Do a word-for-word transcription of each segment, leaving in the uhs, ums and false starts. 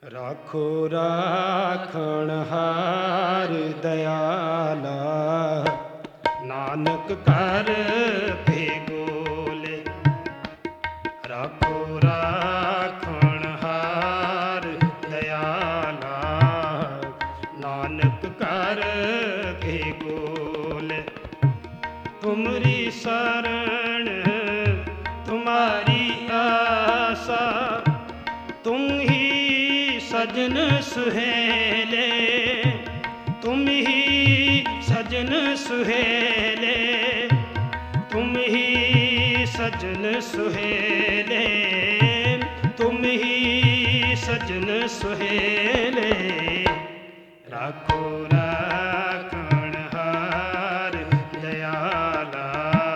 राखो राखणहार दयाला, नानक कर भेगोले। राखो राखणहार दयाला, नानक कर भेगोले। तुमरी शरण तुम्हारी आशा, तुम ही सजन सुहेले, तुम ही सजन सुहेले, तुम ही सजन सुहेले, तुम ही सजन सुहेले। राखो राखणहार दयाला,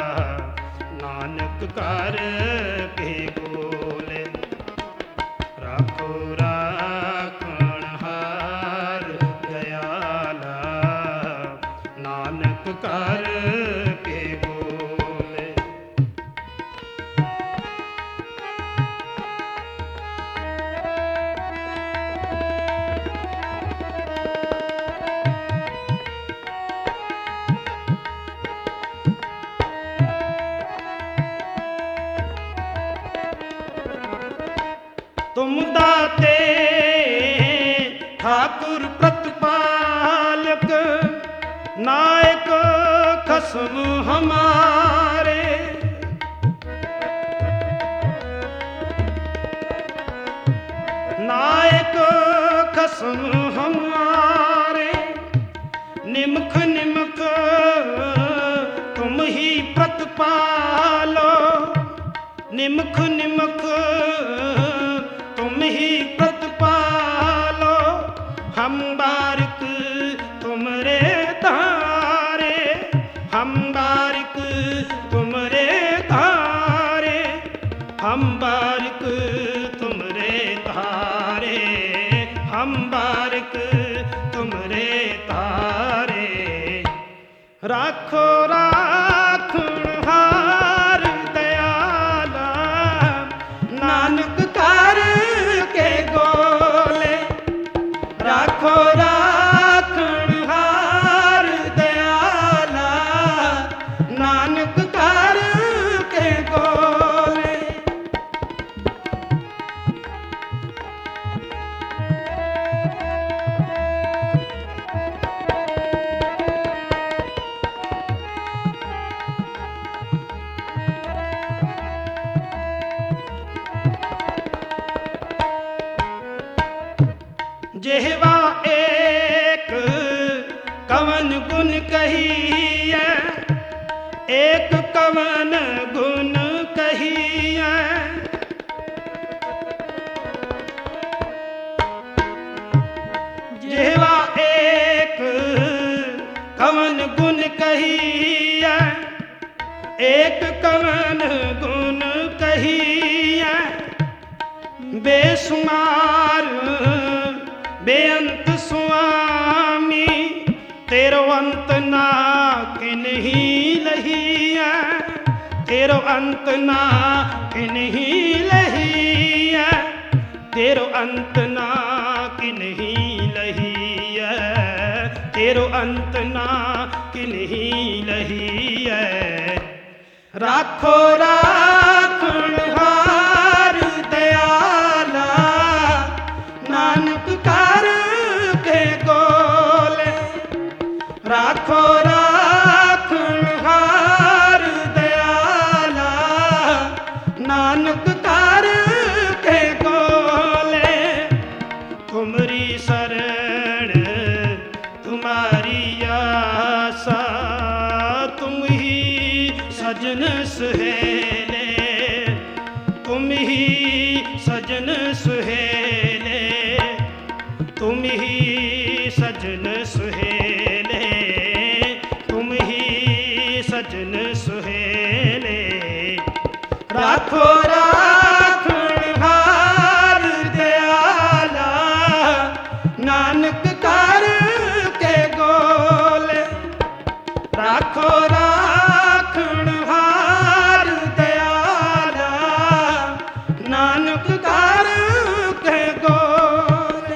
नानक कर भेगोले। राखो राखणहार दयाला, नानक कर भेगोले। तुम दाते ठाकुर प्रतिपालक, नायक खसम हमारे। नायक खसम हमारे, निमख निमख तुम ही प्रतिपालो। निमख निमख तुम ही प्रतिपालो, हम बारिक तुमरे धारे। हम बारिक तुमरे धारे, हम बारिक तुमरे धारे, हम बारिक तुमरे धारे। राखो राखणहार दयाला, नानक कर के गोले। राखो राखणहार दयाला, नानक कर के गोले। जेहवा एक कवन गुण कहिए, एक कवन गुण कहिए। जेहवा एक कवन गुण कहिए, एक कवन गुण कहिए। बेसुमार बेअंत स्वामी, तेरो अंत ना किन्ही लहिया। तेरो अंत ना किन्ही लहिया, तेरो अंत ना किन्ही लहिया, तेरो अंत ना किन्ही लहिया। राखो राखणहार दयाला, नानक कर के गोले। राखो राखणहार दयाला, नानक कर के गोले। तुमरी शरण तुम्हारी आशा, तुम ही सजन सुहेले, तुम ही सजन सुहेले, तुम ही सजन सुहेले, तुम ही सजन सुहेले। राखो राखणहार दयाला, नानक कर के गोले। राखो राखणहार दयाला, नानक कर के गोले।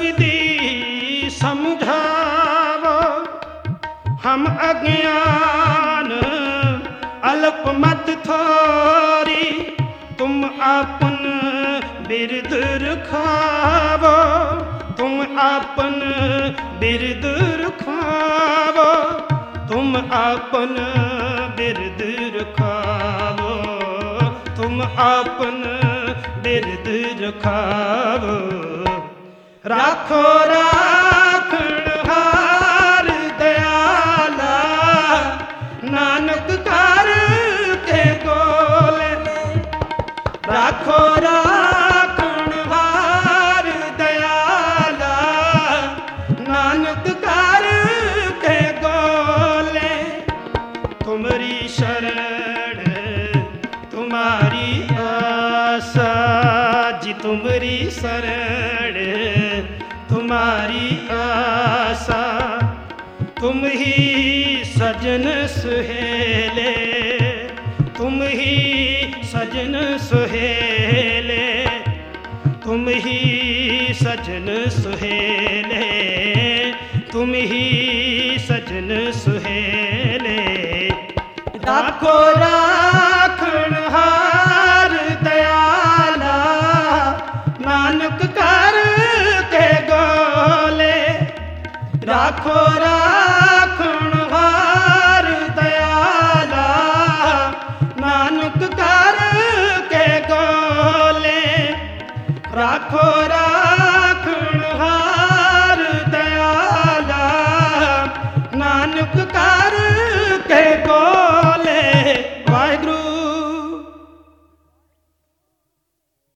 विधि समझावो, हम अज्ञान अल्प मत थोरी, तुम आपन बिरद रखावो, तुम आपन बिरद रखावो, तुम आपन बिरद रखावो, तुम आपन बिरद रखावो। राखो राखण हार दयाला, नानक कर के गोले। राखो राखण हार दयाला, नानक कर के गोले। तुमरी शरण तुम्हारी आशा जी, तुमरी शरण तुम्हारी आशा। तुम ही सजन सुहेले, तुम ही सजन सुहेले, तुम ही सजन सुहेले, तुम ही सजन सुहेले। राखो राखण हार दयाला, नानक कर के गोले। राखो राखण हार दयाला, नानक कर के गोले। राखो